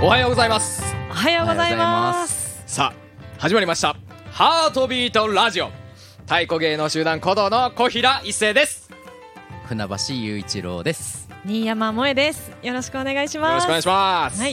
はようございます。 おはようございます。 さあ始まりましたハートビートラジオ。太鼓芸能集団鼓動の小平一生です。 船橋雄一郎です。 新山萌です。よろしくお願いします。 よろしくお願いします。 はい、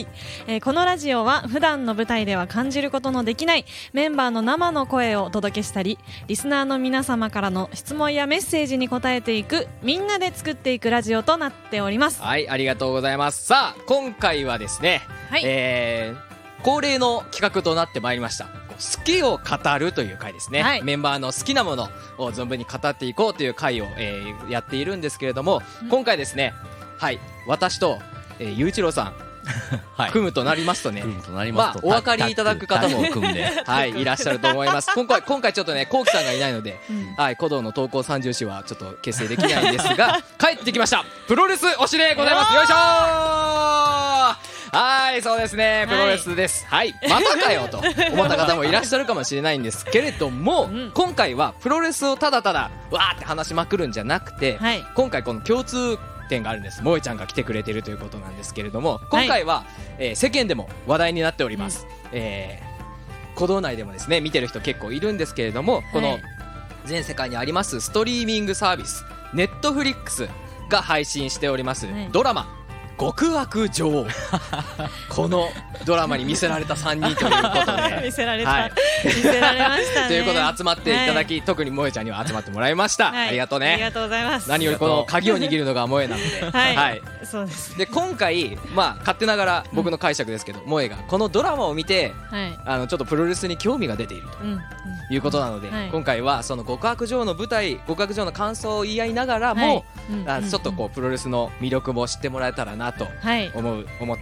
このラジオは普段の舞台では感じることのできないメンバーの生の声をお届けしたり、リスナーの皆様からの質問やメッセージに答えていく、みんなで作っていくラジオとなっております。 はい、ありがとうございます。さあ今回はですね、 はい、 恒例の企画となってまいりました。好きを語るという回ですね、 はい、 メンバーの好きなものを存分に語っていこうという回を、やっているんですけれども、今回ですね、はい、私と、雄一郎さん、はい、組むとなりますとね、まあ、お分かりいただく方も組んで、はい、いらっしゃると思います。今回ちょっとね、コウキさんがいないので、はい、鼓動の東高三重士はちょっと結成できないんですが帰ってきましたプロレス推しでございます。よいしょー。はい、そうですね、プロレスです。はい、またかよと思った方もいらっしゃるかもしれないんですけれども、今回はプロレスをただただわーって話しまくるんじゃなくて、はい、今回この共通点があるんです。萌ちゃんが来てくれているということなんですけれども、今回は、世間でも話題になっております。鼓動内でもですね見てる人結構いるんですけれども、この全世界にありますストリーミングサービスネットフリックスが配信しております、ドラマ極悪女王このドラマに見せられた3人ということで見せられた、 はい、 見せられましたねということで集まっていただき、特に萌ちゃんには集まってもらいました、ありがとうね。 ありがとうございます。 何よりこの鍵を握るのが萌なので、 はい、そうです。 で今回、まあ、勝手ながら僕の解釈ですけど、萌がこのドラマを見て、ちょっとプロレスに興味が出ているということなので、今回はその極悪女王の舞台、極悪女王の感想を言い合いながらも、ちょっとこうプロレスの魅力も知ってもらえたらなと思って、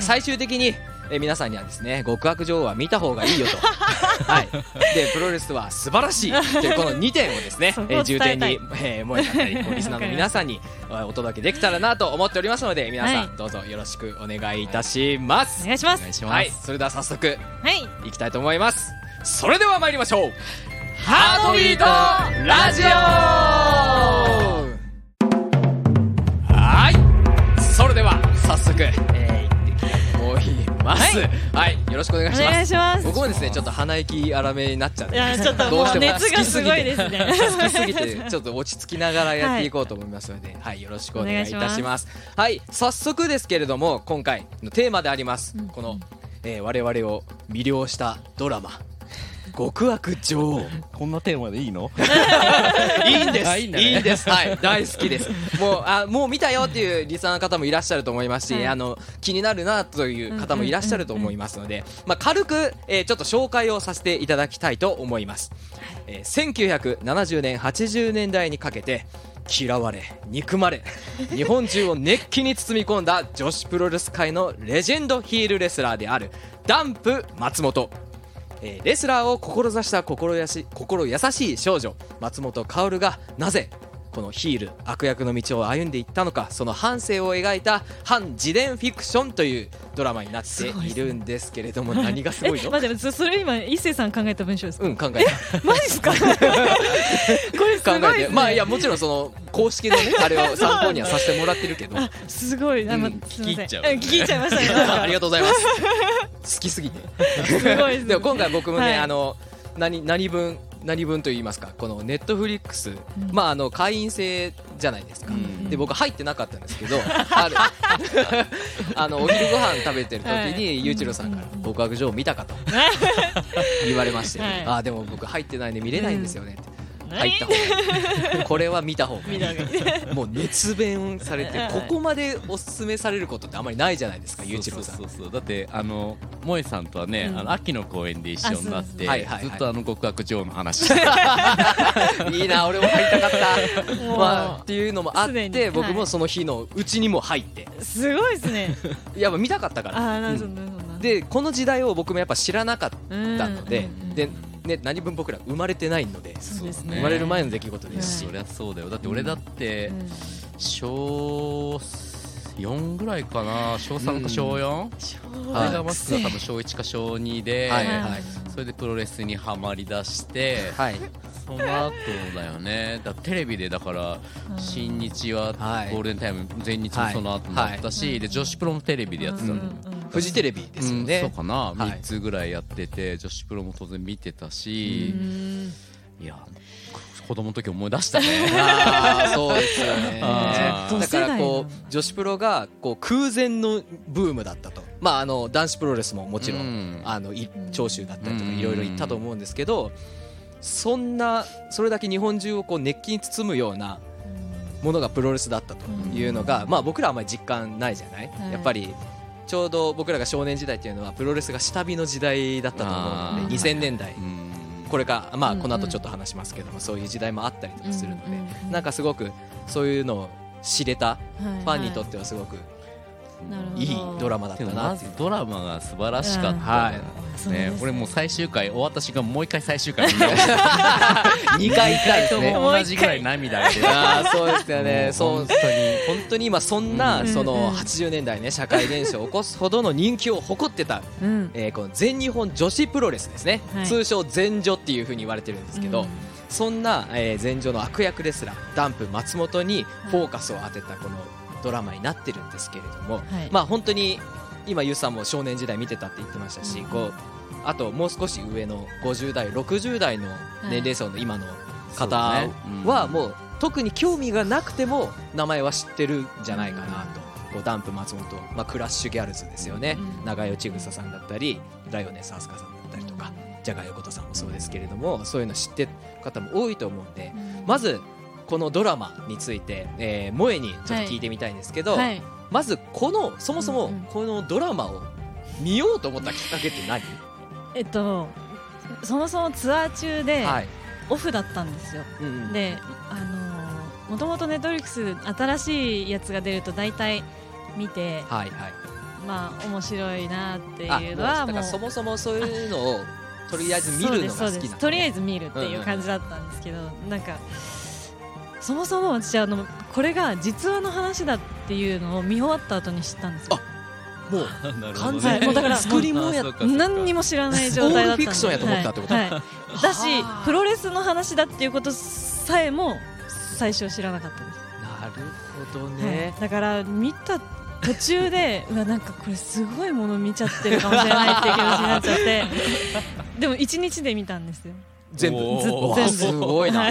最終的に皆さんにはですね、極悪女王は見た方がいいよとはい、でプロレスは素晴らしいというこの2点をですね重点に、萌だったりリスナーの皆さんにお届けできたらなと思っておりますので、皆さんどうぞよろしくお願いいたします。 お願いします。 はい、それでは早速、いきたいと思います。それでは参りましょう。ハートビートラジオ。はい、それでは早速、行っていきたいと思います。はい、よろしくお願いします。 お願いします。 僕もですねちょっと鼻息荒めになっちゃって、 いやちょっともう熱がすごいですね好きすぎてちょっと落ち着きながらやっていこうと思いますので、はい、よろしくお願いいたします。はい、早速ですけれども、今回のテーマであります、この、我々を魅了したドラマ極悪女王。 こんなテーマでいいの？ いいんです。いいんです。はい、大好きです。もう見たよっていうリスナーの方もいらっしゃると思いますし、気になるなという方もいらっしゃると思いますので、軽く、ちょっと紹介をさせていただきたいと思います。1970年80年代にかけて嫌われ憎まれ日本中を熱気に包み込んだ女子プロレス界のレジェンドヒールレスラーであるダンプ松本。レスラーを志した心優しい少女松本薫がなぜこのヒール悪役の道を歩んでいったのか、その半生を描いた反自伝フィクションというドラマになっているんですけれども、何がすごいの？ 待って、それ今一星さん考えた文章ですか？ 考えた。 マジですか？これすごいですね。 まあいや、もちろんその公式のねあれを参考にはさせてもらってるけどすごい、 聞き入っちゃう、 聞いちゃいましたねありがとうございます好きすぎてすごいですね。 でも今回僕もね、何分と言いますか、このネットフリックス、会員制じゃないですか、で僕入ってなかったんですけどお昼ご飯食べてる時に雄一郎さんから極悪女王見たかと言われまして、でも僕入ってないんで見れないんですよねって、入った方がいいこれは見た方がいいもう熱弁されて、ここまでおすすめされることってあんまりないじゃないですか、雄一郎さん。 そうだって萌さんとはね、秋の公演で一緒になって、ずっと極悪女王の話していいな、俺も入りたかったっていうのもあって、僕もその日のうちにも入って、 すごいですねやっぱ見たかったから。でこの時代を僕もやっぱ知らなかったので、何分僕ら生まれてないので、生まれる前の出来事ですし、 そりゃそうだよ。だって俺だって小4ぐらいかな、小3か小 4？ あれがマスクが多分小1か小2で、それでプロレスにはまりだして、その後だよね。テレビでだから新日はゴールデンタイム、全日もその後だったし、で女子プロもテレビでやってたの。 フジテレビですよね、 そうかな、3つぐらいやってて女子プロも当然見てたし、いや子供の時思い出したね。 そうですよね。だからこう女子プロがこう空前のブームだったと。男子プロレスももちろん長州だったりとかいろいろ言ったと思うんですけど、それだけ日本中をこう熱気に包むようなものがプロレスだったというのが、僕らはあまり実感ないじゃない。やっぱりちょうど僕らが少年時代っていうのはプロレスが下火の時代だったと思うので、2000年代これかこの後ちょっと話しますけども、そういう時代もあったりとかするので、なんかすごくそういうのを知れたファンにとってはすごくいいドラマだったなっていう。 ドラマが素晴らしかったね。俺もう最終回終わった瞬間もう一回最終回見よう 2回行ったんですね。 同じぐらい涙が出てそうですよね。本当に今そんなその80年代ね社会現象を起こすほどの人気を誇ってたこの全日本女子プロレスですね、通称全女っていう風に言われてるんですけど、そんな全女の悪役レスラーダンプ松本にフォーカスを当てたこのドラマになってるんですけれども、本当に今ユウさんも少年時代見てたって言ってましたし、あともう少し上の50代60代の年齢層の今の方はもう特に興味がなくても名前は知ってるんじゃないかなと。ダンプ松本、クラッシュギャルズですよね、長与千草さんだったりライオネス飛鳥さんだったりとかジャガ横田さんもそうですけれども、そういうの知ってる方も多いと思うんで、まずこのドラマについて、萌えにちょっと聞いてみたいんですけど、まずそもそもこのドラマを見ようと思ったきっかけって何？ そもそもツアー中でオフだったんですよ。でもともとネットフリックス新しいやつが出ると大体見て、面白いなっていうのはもうそもそもそういうのをとりあえず見るのが好きなの、 とりあえず見るっていう感じだったんですけど、なんかそもそも私これが実話の話だっていうのを見終わった後に知ったんですよ。 もう完全にだから作り物や何にも知らない状態だったんで、 フィクションやと思ったってことだし、プロレスの話だっていうことさえも最初知らなかったです。 なるほどね、 だから見た途中でなんかこれすごいもの見ちゃってるかもしれないっていう気持ちになっちゃってでも1日で見たんですよ。 全部すごいな、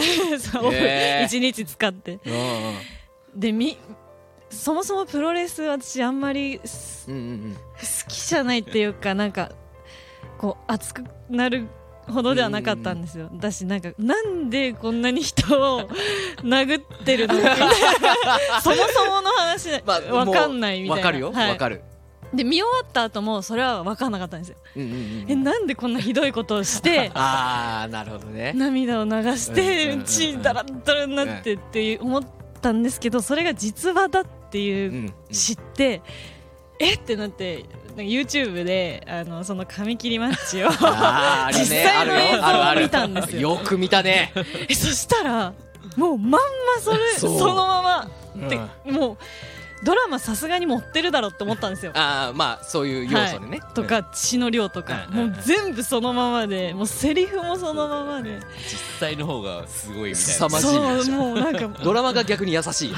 1日使って、でそもそもプロレス私あんまり好きじゃないっていうか、なんかこう熱くなるほどではなかったんですよ。だしなんでこんなに人を殴ってるのみたいなそもそもの話分かんないみたいな。 分かるよ、分かる。 で見終わった後もそれは分かんなかったんですよ。なんでこんなひどいことをしてなるほどね、 涙を流して血だらだらになってっていう思ったんですけど、それが実話だっていう知ってってなって、YouTube でその紙切りマッチを実際の映像を見たんですよ。 よく見たねそしたらもうまんまそのままってもうドラマさすがに持ってるだろうって思ったんですよ。 そういう要素でね、 とか血の量とかもう全部そのままで、もうセリフもそのままで、 実際の方がすごいみたいな。 凄まじい。 そうもうなんかドラマが逆に優しい。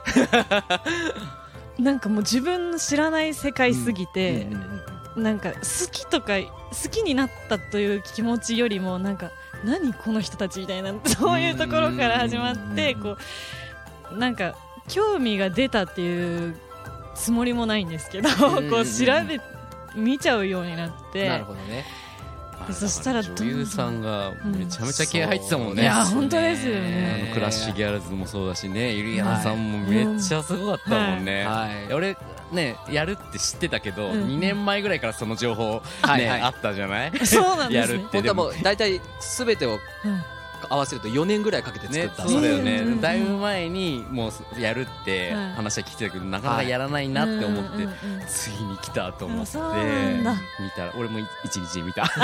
なんかもう自分の知らない世界すぎて、なんか好きになったという気持ちよりもなんか何この人たちみたいな、そういうところから始まってこうなんか興味が出たっていうつもりもないんですけど、こう見ちゃうようになって。 なるほどね。 そしたら女優さんがめちゃめちゃ気合入ってたもんね。 いや本当ですよね。 クラッシュギャルズもそうだしね、ゆりやなさんもめっちゃすごかったもんね。俺ねやるって知ってたけど、2年前ぐらいからその情報あったじゃない。 そうなんですね。 本当はもう大体すべてを合わせると4年ぐらいかけて作った。 そうだよね。だいぶ前にもうやるって話は聞いてたけど、なかなかやらないなって思ってついに来たと思って見たら、俺も1日で見た。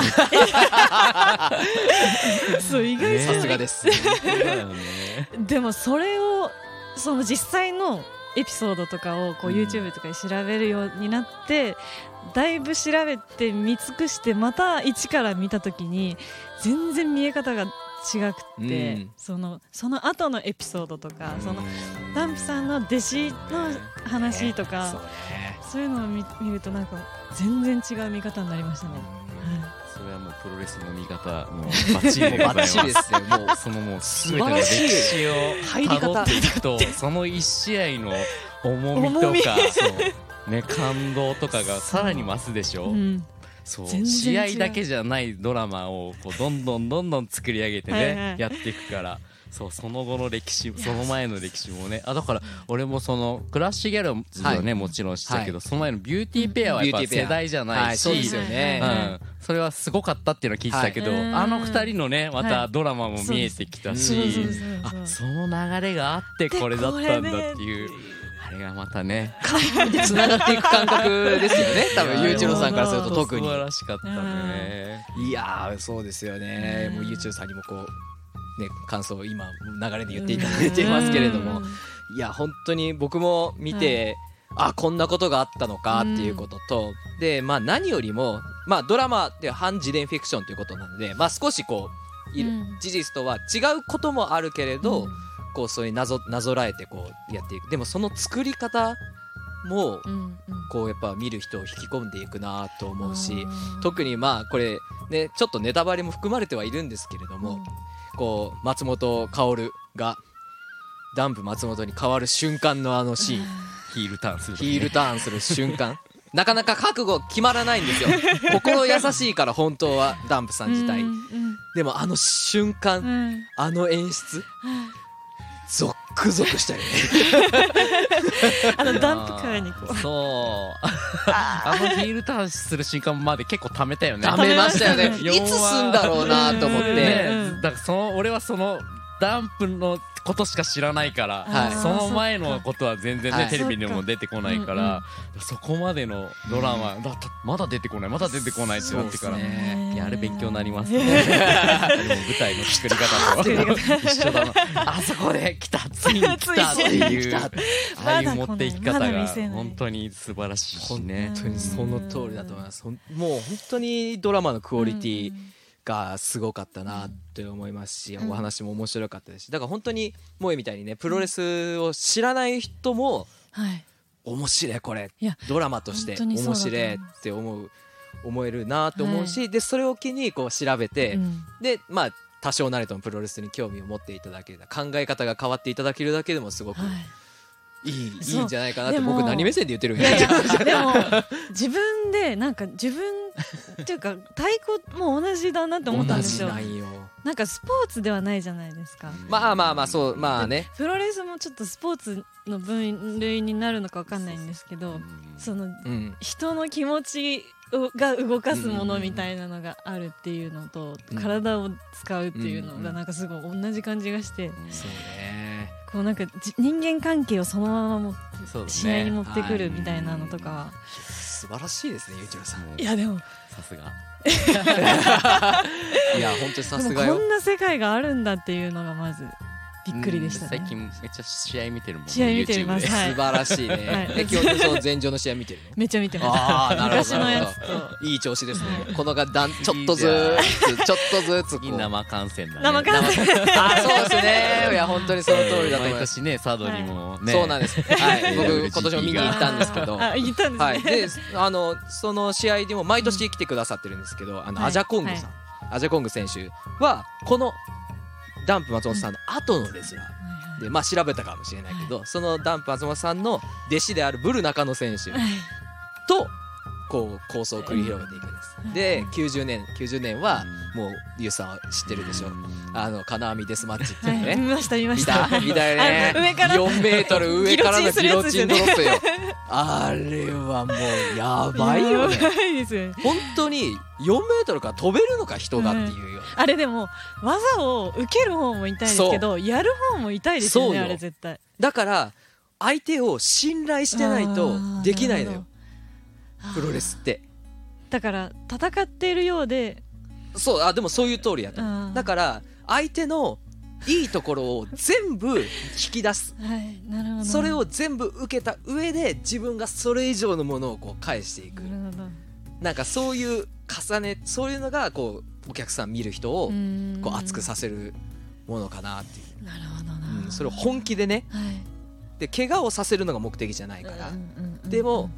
そう意外さすがです。 でもそれをその実際のエピソードとかをこう YouTube とかで調べるようになって、だいぶ調べて見尽くしてまた一から見た時に全然見え方が違くて、その後のエピソードとか、そのダンプさんの弟子の話とか、 そういうのを見るとなんか全然違う見方になりましたね。 それはもうプロレスの見方のバッチリでございます。 バッチリですよ。もうそのもう全ての歴史を入り方辿っていくと、その一試合の重みとかそうね、感動とかがさらに増すでしょ。そう試合だけじゃないドラマをこうどんどん作り上げてねやっていくから。そうその後の歴史、その前の歴史もね、だから俺もそのクラッシュギャルはね、もちろん知ったけど、その前のビューティーペアはやっぱ世代じゃないし、 そうですよね。 それはすごかったっていうのは聞いてたけど、あの二人のねまたドラマも見えてきたし、その流れがあってこれだったんだっていう。あれがまたねつながっていく感覚ですよね。多分ゆういちろうさんからすると特に素晴らしかったね。 いやそうですよね。もうゆういちろうさんにもこうね、感想を今流れで言っていただいていますけれども、いや本当に僕も見て、こんなことがあったのかっていうことと、で何よりもドラマで反自伝フィクションということなので、少しこう事実とは違うこともあるけれど、こうそういうなぞらえてこうやっていく。でもその作り方もこうやっぱ見る人を引き込んでいくなと思うし、特にこれねちょっとネタバレも含まれてはいるんですけれども、こう松本薫がダンプ松本に変わる瞬間のあのシーン、 ヒールターンする瞬間なかなか覚悟決まらないんですよ。心優しいから本当はダンプさん自体、でもあの瞬間、あの演出、ゾックゾクしたよね。 ダンプカーにこうあのヒールターンする瞬間まで結構ためたよね。 ためましたよね。いつすんだろうなと思って、 だから俺はそのダンプのことしか知らないから、その前のことは全然ねテレビでも出てこないから、そこまでのドラマだとまだ出てこないってなってから、いやあれ勉強になりますね。でも舞台の作り方と一緒だな。あそこで来た、ついに来たっていうああいう持っていき方が本当に素晴らしいしね。 本当にその通りだと思います。もう本当にドラマのクオリティがすごかったなって思いますし、お話も面白かったですし、だから本当に萌えみたいにねプロレスを知らない人も面白いこれドラマとして面白いって思えるなって思うし、でそれを機にこう調べて、で多少なりともプロレスに興味を持っていただける、考え方が変わっていただけるだけでもすごくいいんじゃないかなって。僕何目線で言ってるんや。 でも自分でなんか自分っていうか太鼓も同じだなって思ったんですよ。なんかスポーツではないじゃないですか。 そうね。 プロレスもちょっとスポーツの分類になるのか分かんないんですけど、その人の気持ちが動かすものみたいなのがあるっていうのと、体を使うっていうのがなんかすごい同じ感じがして、 そうね。 こうなんか人間関係をそのまま試合に持ってくるみたいなのとかは素晴らしいですね、ゆういちろうさん。 いやでもさすがいや本当にさすがよ。 こんな世界があるんだっていうのがまずびっくりでしたね。 最近めっちゃ試合見てるもんね。 試合見てます。 素晴らしいね。今日その前場の試合見てるの？ めっちゃ見てます。昔のやつといい調子ですね。このがちょっとずつ生観戦だね。 生観戦。 そうですね。いや本当にその通りだと思います。 毎年ね佐渡にもね。 そうなんです。僕今年も見に行ったんですけど。 行ったんですね。 でその試合でも毎年来てくださってるんですけど、アジャコングさん、アジャコング選手はこのダンプ松本さんの後のレスラーで、調べたかもしれないけど、そのダンプ松本さんの弟子であるブル中野選手とこう構想を繰り広げていくんです。で90年はもうユウさんは知ってるでしょ、金網デスマッチっていうね。 見ました見たよね。4メートル上からのギロチンドロップよ。あれはもうやばいよね。本当に4メートルから飛べるのか人がっていうよ。 あれでも技を受ける方も痛いですけど、やる方も痛いですよね。あれ絶対だから相手を信頼してないとできないのよ、プロレスって。だから戦っているようで、 でもそういう通りやと。だから相手のいいところを全部引き出す、 なるほど。 それを全部受けた上で自分がそれ以上のものをこう返していく。なんかそういうそういうのがこうお客さん見る人をこう熱くさせるものかなっていう。 なるほどな。 それを本気でね、で怪我をさせるのが目的じゃないから、でも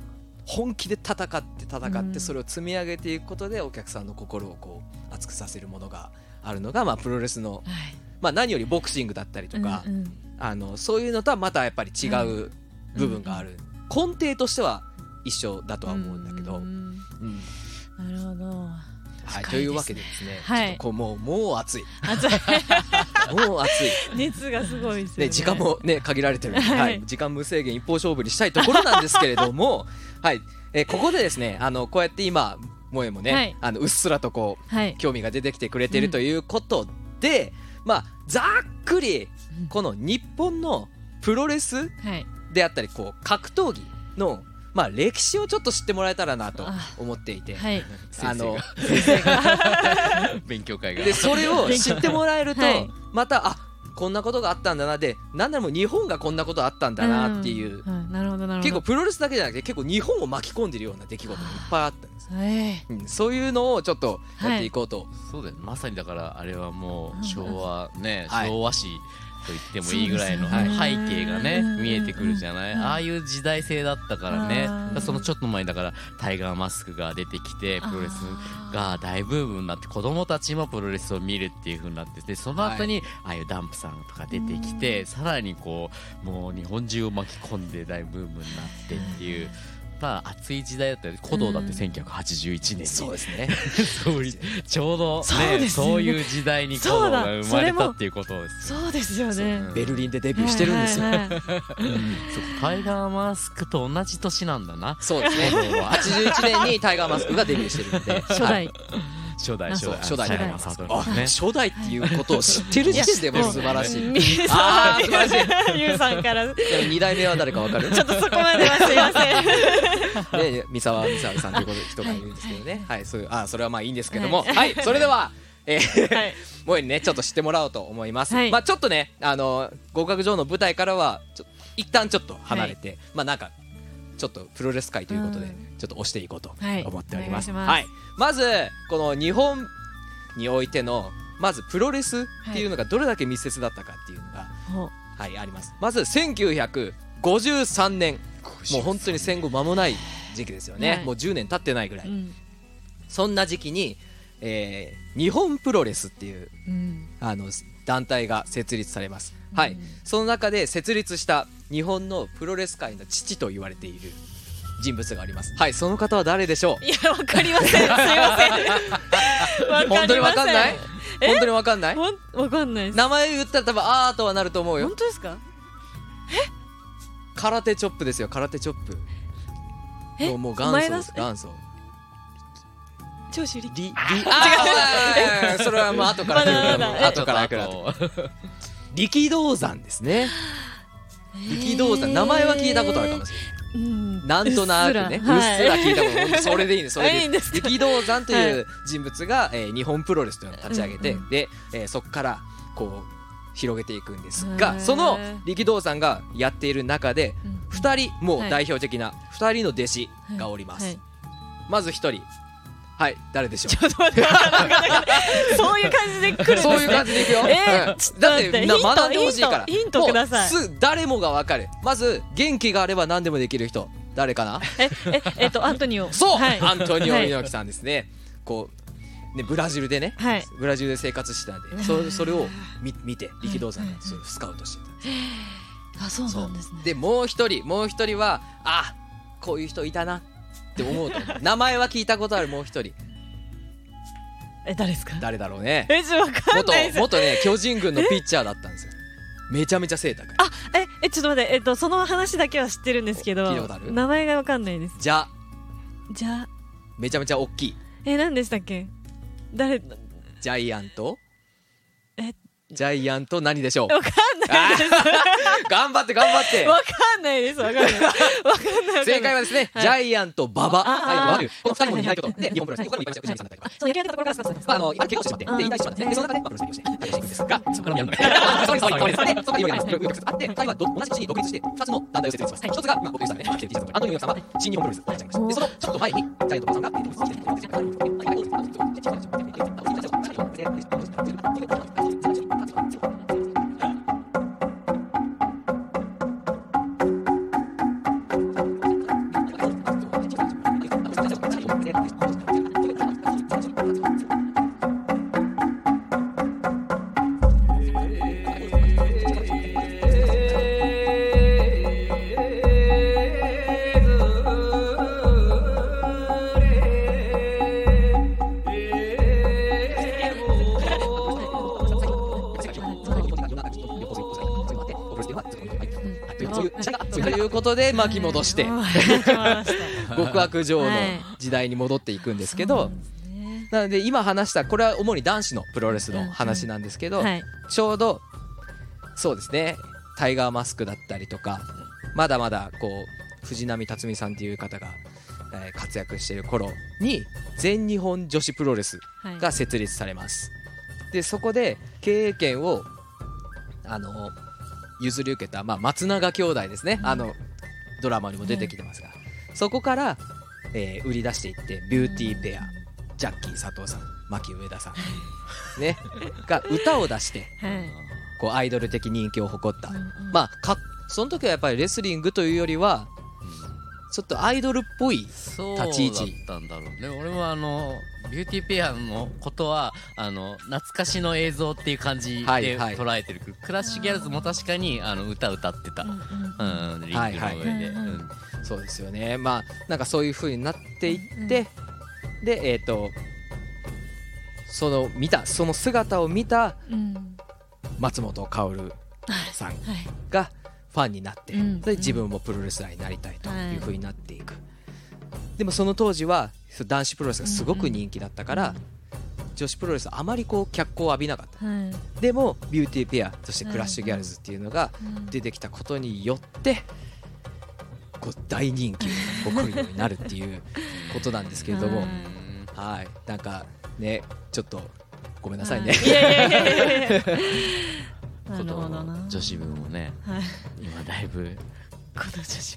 本気で戦ってそれを積み上げていくことでお客さんの心をこう熱くさせるものがあるのが、まあ、プロレスの、まあ、何よりボクシングだったりとか、そういうのとはまたやっぱり違う部分がある、根底としては一緒だとは思うんだけど、 なるほど。 はい、というわけでですね、 はい、 ちょっともう暑いもう暑い熱がすごいですよね。 時間もね限られてるので、はい、時間無制限一方勝負にしたいところなんですけれどもはい、ここでですねこうやって今萌えもね、はい、うっすらとこう、はい、興味が出てきてくれているということで、まあざっくりこの日本のプロレスであったりこう格闘技のまあ歴史をちょっと知ってもらえたらなと思っていて、はい、先生が勉強会がでそれを知ってもらえるとまたこんなことがあったんだなで、なんならもう日本がこんなことあったんだなっていう、結構プロレスだけじゃなくて結構日本を巻き込んでるような出来事がいっぱいあったんです、そういうのをちょっとやっていこうと、 そうだよ、まさにだからあれはもう昭和ね、昭和史と言ってもいいぐらいの背景がね見えてくるじゃない、ああいう時代性だったからね。そのちょっと前だからタイガーマスクが出てきてプロレスが大ブームになって子供たちもプロレスを見るっていう風になってて、その後にああいうダンプさんとか出てきてさらにこうもう日本中を巻き込んで大ブームになってっていう、まあ熱い時代だったり、古道だって1981年に、 そうですねちょうどねそういう時代に古道が生まれたっていうことです。 そうですよね。 ベルリンでデビューしてるんですよ。 タイガーマスクと同じ年なんだな。 そうですね。81年にタイガーマスクがデビューしてるので、 初代初代っていうことを知ってる時点でも素晴らしい。素晴らしい。 ゆうさんから。 2代目は誰かわかる？ ちょっとそこまではすいません。 ね、三沢さんという人がいるんですけどね。はい、そういうそれはまあいいんですけども、はい、それではもうねちょっと知ってもらおうと思います。まあちょっとね合格場の舞台からは一旦ちょっと離れて、まあなんかちょっとプロレス界ということでちょっと押していこうと思っております。はい、まずこの日本においてのまずプロレスっていうのがどれだけ密接だったかっていうのが、はいあります。まず1953年、もう本当に戦後間もない時期ですよね。もう10年経ってないぐらい、そんな時期に、日本プロレスっていう、団体が設立されます。はい、その中で設立した日本のプロレス界の父と言われている人物があります。はい、その方は誰でしょう？ いや、わかりません。すいません。 本当にわかんない？本当にわかんない？ わかんないです。 名前言ったら多分あーとはなると思うよ。 本当ですか？ 空手チョップですよ、空手チョップ。もう元祖です、元祖。 長州力。 違う。それはもう後から来る。後から来る。力道山ですね。力道山、名前は聞いたことあるかもしれない。なんとなくね、うっすら聞いたこと、それでいいんです。それでいいです。力道山という人物が日本プロレスというのを立ち上げて、でそこからこう広げていくんですが、その力道山がやっている中で2人もう代表的な2人の弟子がおります。まず1人、はい、誰でしょう？ ちょっと待って、そういう感じで来るんですね。 そういう感じでいくよ。だってみんな学んでほしいから。 ヒントください。 誰もがわかる。まず元気があれば何でもできる人、誰かな？ アントニオ。 そう、アントニオ猪木さんですね。こうね、ブラジルでね、ブラジルで生活してたんで、それを見て力道山がスカウトしてたんです。 あ、そうなんですね。 でもう一人はこういう人いたなって思うと思う。名前は聞いたことある。もう一人、 誰ですか？ 誰だろうね。 わかんないです。 元ね巨人軍のピッチャーだったんですよ。めちゃめちゃ背高い。 ちょっと待って、その話だけは知ってるんですけど、名前がわかんないです。 じゃめちゃめちゃ大きい。 何でしたっけ？誰？ ジャイアント？ジャイアント何でしょう？ わかんないです。 頑張って。 わかんないです。わかんない。 正解はですね、ジャイアント馬場。はい、この2人も似合いことで日本プロレス、ここからも内山さんだったりとか、その野球やってたところからスタートしたんです。結婚してしまって、で引退してしまって、でその中でプロレスをしていくんですが、そこからやるので、そうです。そこからいろいろあって、2人は同じ年に独立して2つの団体を設立します。1つが僕さんね、アントニオ猪木さんは新日本プロレスを立ち上げました。でそのちょっと前にジャイアント馬場さんが独立してということで巻き戻して極悪女王の時代に戻っていくんですけど、なので今話したこれは主に男子のプロレスの話なんですけど、ちょうどそうですね、タイガーマスクだったりとか、まだまだこう藤波辰巳さんっていう方が活躍している頃に全日本女子プロレスが設立されます。でそこで経営権を譲り受けた、松永兄弟ですね、ドラマにも出てきてますが、そこから、売り出していってビューティーペア、ジャッキー佐藤さん、牧上田さん、ね、が歌を出して、こうアイドル的人気を誇った、その時はやっぱりレスリングというよりはちょっとアイドルっぽい立ち位置だったんだろうね。俺はビューティーペアのことは懐かしの映像っていう感じで捉えてる、クラッシュギャルズも確かに歌ってた、リンクの上で、 そうですよね。なんかそういう風になっていって、でその姿を見た松本薫さんがファンになって、で自分もプロレスラーになりたいという風になっていく。でもその当時は男子プロレスがすごく人気だったから、女子プロレスはあまりこう脚光を浴びなかった、でもビューティーペアそしてクラッシュギャルズっていうのが出てきたことによってこう大人気を誇るようになるっていうことなんですけれども、はい、なんかねちょっとごめんなさいね。 なるほどな。 女子部もね、今だいぶこの女子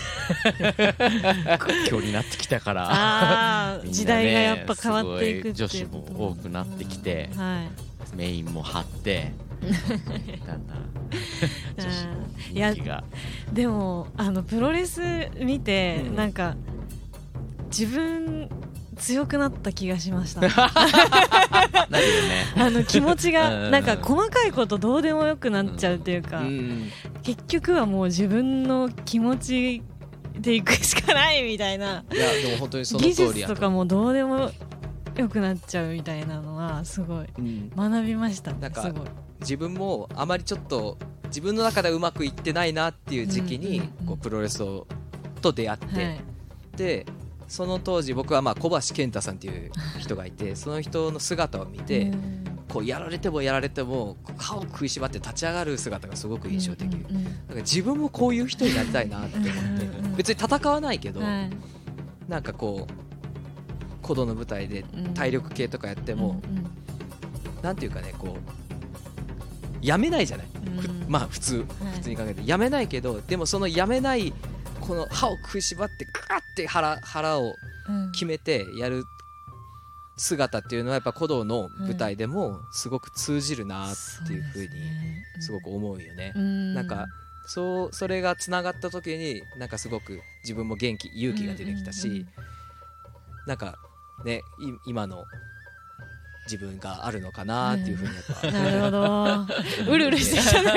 屈強になってきたから時代がやっぱ変わっていくっていう、 女子も多くなってきて、メインも張ってだんだん女子の人気が。 でもプロレス見て、なんか自分強くなった気がしました。 なるよね。 気持ちがなんか細かいことどうでもよくなっちゃうっていうか、結局はもう自分の気持ちでいくしかないみたいな。 いやでも本当にその通りやと。 技術とかもどうでもよくなっちゃうみたいなのはすごい学びました。 なんか自分もあまりちょっと自分の中でうまくいってないなっていう時期にこうプロレスと出会って、でその当時僕は小橋健太さんっていう人がいて、その人の姿を見てこうやられてもやられても歯を食いしばって立ち上がる姿がすごく印象的、なんか自分もこういう人になりたいなって思って、別に戦わないけど、なんかこう鼓動の舞台で体力系とかやっても、なんていうかね、こうやめないじゃない、普通に考えてやめないけど、でもそのやめないこの歯を食いしばってガーって腹を決めてやる姿っていうのはやっぱ鼓動の舞台でもすごく通じるなっていう風にすごく思うよね。なんかそれがつながった時になんかすごく自分も勇気が出てきたし、なんかね今の自分があるのかなっていう風にやっぱ、 なるほどうるうるしてきたね。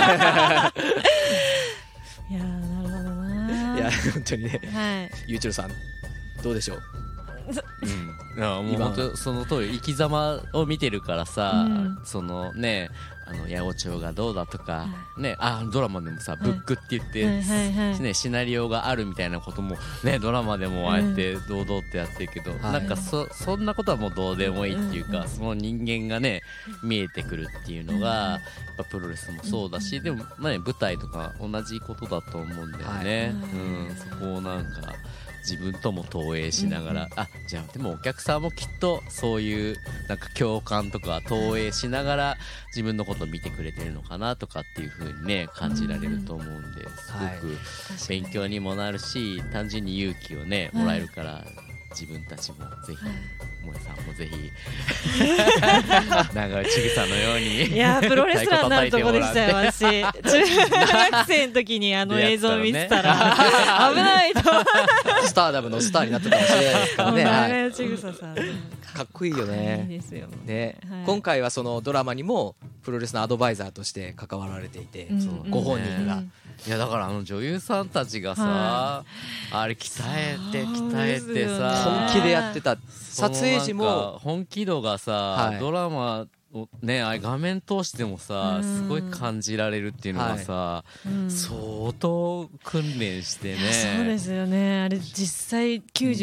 いやなるほどな。 いや本当にね、ゆうちろさんどうでしょう。 もう本当その通り、生き様を見てるからさ、そのね八百長がどうだとか、ね、ドラマでもさ、ブックって言って、ね、シナリオがあるみたいなことも、ね、ドラマでもああやって堂々ってやってるけど、なんかそんなことはもうどうでもいいっていうか、その人間がね見えてくるっていうのがやっぱプロレスもそうだし、でも、舞台とか同じことだと思うんだよね。そこをなんか自分とも投影しながら、じゃあでもお客さんもきっとそういうなんか共感とか投影しながら自分のことを見てくれてるのかなとかっていう風にね感じられると思うんで、すごく勉強にもなるし、単純に勇気をねもらえるから、自分たちもぜひ萌さんもぜひ長内千草のようにいやプロレスラーになるとこでしたよ。私中学生の時に映像を見てたら危ないとスターダムのスターになってたかもしれないですからね。 長内千草さんかっこいいよね。今回はそのドラマにもプロレスのアドバイザーとして関わられていて、ご本人がいやだから女優さんたちがさ、あれ鍛えてさ本気でやってた。撮影時も本気度がさ、ドラマね、あれ画面通してもさすごい感じられるっていうのがさ、相当訓練してね。 そうですよね。あれ実際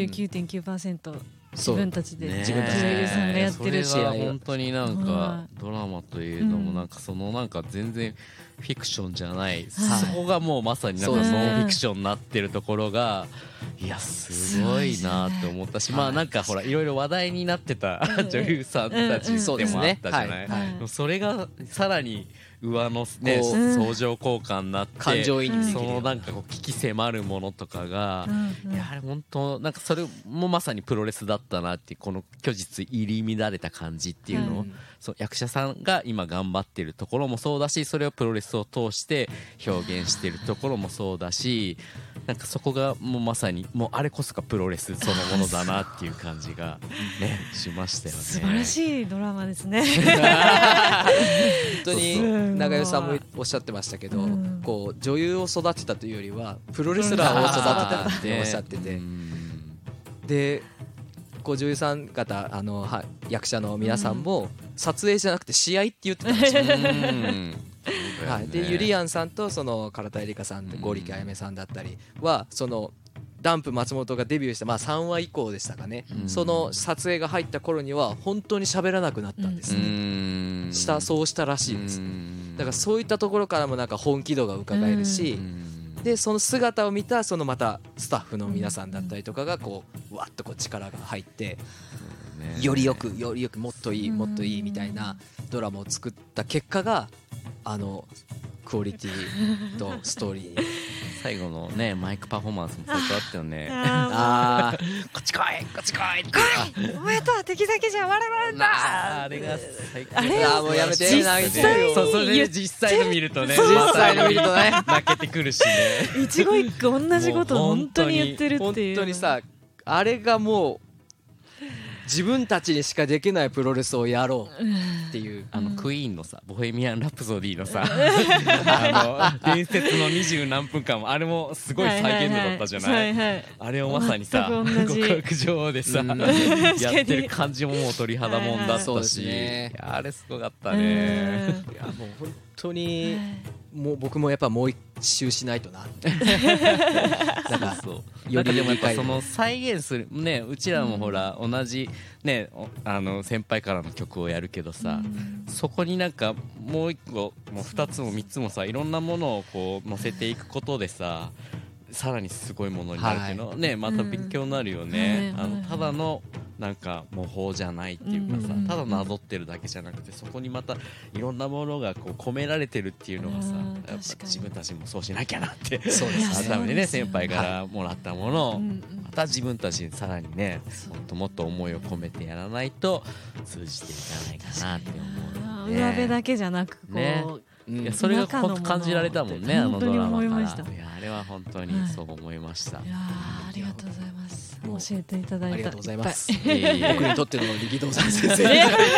99.9% 自分たちで自分たちの俳優さんがやってるし、 それは本当になんかドラマというのもなんかそのなんか全然フィクションじゃない、そこがもうまさになんかノンフィクションになってるところがいやすごいなって思ったし、まあなんかほらいろいろ話題になってた女優さんたちでもあったじゃない。それがさらに上のね相乗効果になって感情移入できる、 そのなんかこう危機迫るものとかが、いやあれ本当なんかそれもまさにプロレスだったなっていう、この虚実入り乱れた感じっていうのを、そう役者さんが今頑張ってるところもそうだし、それをプロレスを通して表現してるところもそうだし、なんかそこがもうまさにもうあれこそがプロレスそのものだなっていう感じがねしましたよね。 素晴らしいドラマですね。 本当に長与さんもおっしゃってましたけど、こう女優を育てたというよりはプロレスラーを育てたっておっしゃってて、でこう女優さん方役者の皆さんも撮影じゃなくて試合って言ってたんですよ。はい、でゆりやんさんとその唐田絵梨花さんと剛力彩芽さんだったりはそのダンプ松本がデビューした、3話以降でしたかね、その撮影が入った頃には本当に喋らなくなったんですね。そうしたらしいです。だからそういったところからもなんか本気度が伺えるし、でその姿を見たそのまたスタッフの皆さんだったりとかがこうわっとこう力が入ってよりよくもっといいもっといいみたいなドラマを作った結果がクオリティとストーリー最後のねマイクパフォーマンスも最高だったよね。こっち来いこっち来い来いお前とは敵だけじゃ我々だ。 あれが最高。 あれもうやめて実際それで実際の見るとね実際の見るとね泣けてくるしね。 一語一句同じことを本当に言ってるっていう。 本当にさあれがもう自分たちにしかできないプロレスをやろうっていうクイーンのさボヘミアン・ラプソディのさ伝説の20何分間もあれもすごい再現度だったじゃない。あれをまさにさ極悪上でさやってる感じももう鳥肌もんだったし、あれすごかったね。 いやもう本当にもう僕もやっぱもう一周しないとな。 なんかよりでもやっぱその再現するね、うちらもほら同じね先輩からの曲をやるけどさ、そこになんかもう一個もう2つも3つもさいろんなものをこう乗せていくことでささらにすごいものになるっていうのね、また勉強になるよね。ただのなんか模倣じゃないっていうかさ、ただなぞってるだけじゃなくてそこにまたいろんなものがこう込められてるっていうのがさ、やっぱ自分たちもそうしなきゃなって改めてね先輩からもらったものをまた自分たちにさらにねもっともっと思いを込めてやらないと通じていかないかなって思う。 上辺だけじゃなくこうね、いやそれが本当感じられたもんね、あのドラマから。いやあれは本当にそう思いました。 いやありがとうございます。教えていただいた。 ありがとうございます。僕にとっての力道山先生。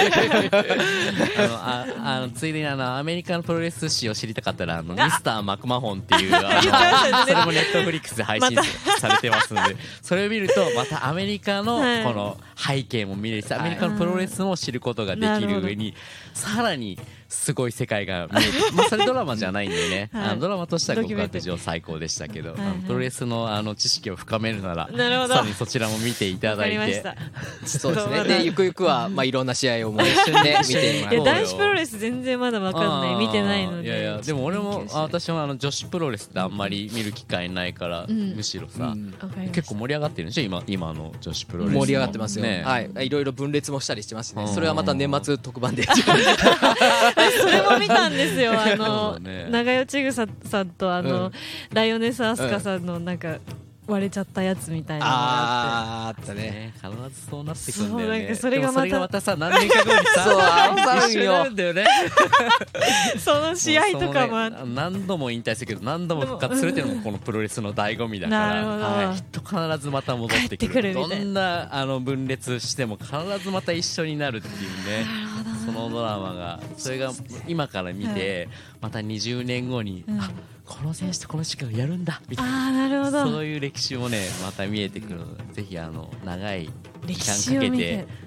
ついでにアメリカのプロレス史を知りたかったらミスターマクマホンっていうそれもネットフリックスで配信されてますので、それを見るとまたアメリカのこの背景も見れるし、アメリカのプロレスも知ることができる上にさらにすごい世界が見えて、それドラマじゃないんでね、ドラマとしては極悪上最高でしたけど、プロレスの知識を深めるならさらにそちらも見ていただいて。 そうですね。でゆくゆくはいろんな試合をもう一緒にね見てみます。 男子プロレス全然まだわかんない見てないので。 いやいやでも俺も私も女子プロレスってあんまり見る機会ないからむしろさ結構盛り上がってるんでしょ今の女子プロレス。 盛り上がってますよ。はい、いろいろ分裂もしたりしてますね。それはまた年末特番で。 それも見たんですよ。長与千草さんとライオネスアスカさんのなんか割れちゃったやつみたいなのがあったね。 必ずそうなってくるんだよね。 なんかそれがまたさ何年か後にさ一緒になるんだよね。 その試合とかも何度も引退するけど何度も復活するっていうのもこのプロレスの醍醐味だからきっと必ずまた戻ってくる。どんな分裂しても必ずまた一緒になるっていうね。そのドラマがそれが今から見てまた20年後にこの選手とこの時間やるんだみたいな、そういう歴史もねまた見えてくるので、ぜひ長い時間かけて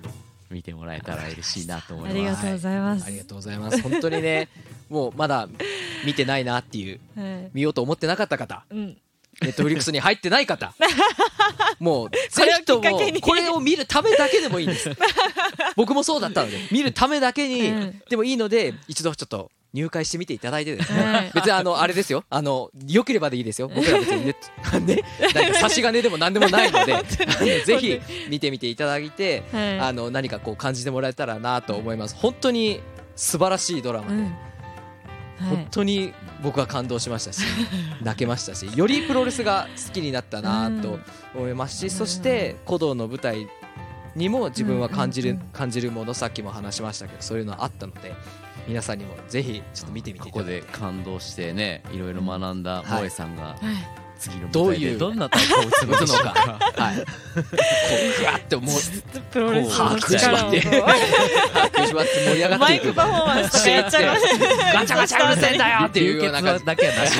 見てもらえたら嬉しいなと思います。 ありがとうございます。 ありがとうございます。本当にね、もうまだ見てないなっていう、見ようと思ってなかった方、ネットフリックスに入ってない方、もうぜひともこれを見るためだけでもいいんです。僕もそうだったので、見るためだけにでもいいので、一度ちょっと入会してみていただいてですね、別にあれですよ、良ければでいいですよ。僕ら別にね、なんか差し金でも何でもないのでぜひ見てみていただいて、何かこう感じてもらえたらなと思います。本当に素晴らしいドラマで、本当に僕は感動しましたし泣けましたし、よりプロレスが好きになったなと思いますし、そして鼓動の舞台にも自分は感じるもの、さっきも話しましたけど、そういうのあったので、皆さんにもぜひちょっと見てみていただいて、 ここで感動してね、いろいろ学んだ萌さんが次のどういうどんな対抗を打つのか、 はい、こうグワッともうプロレスの拍手力をって盛り上がっていく、 マイクパフォーマンスやっちゃいます。 ガチャガチャうるせえんだよっていうような感じだけはなし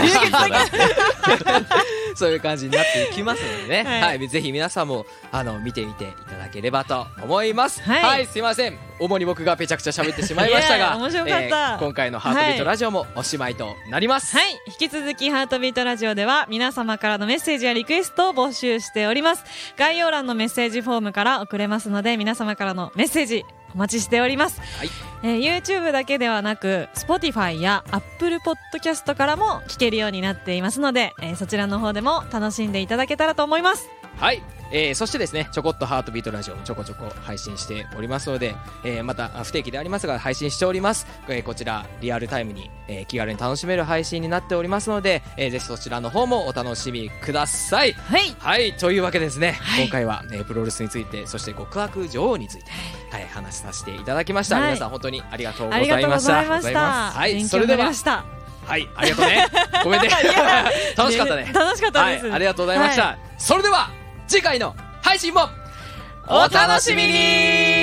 そういう感じになっていきますのでね、はい、ぜひ皆さんも見てみていただければと思います。はい、すいません、主に僕がぺちゃくちゃ喋ってしまいましたが、 面白かった。 今回のハートビートラジオもおしまいとなります。 はい、引き続きハートビートラジオでは皆様からのメッセージやリクエストを募集しております。概要欄のメッセージフォームから送れますので、皆様からのメッセージお待ちしております。はい、YouTube だけではなく Spotify や Apple Podcast からも聞けるようになっていますので、そちらの方でも楽しんでいただけたらと思います。 はい、そしてですね、ちょこっとハートビートラジオちょこちょこ配信しておりますので、また不定期でありますが配信しております。こちらリアルタイムに、気軽に楽しめる配信になっておりますので、ぜひそちらの方もお楽しみください。 はい、 はい、というわけですね、今回は、プロレスについて、そして極悪女王について、はい、話させていただきました。皆さん本当にありがとうございました。 はい、 それでは、はい、ありがとうね。ごめんね。楽しかったね。 楽しかったです。 はい、ありがとうございました。それでは次回の配信もお楽しみに。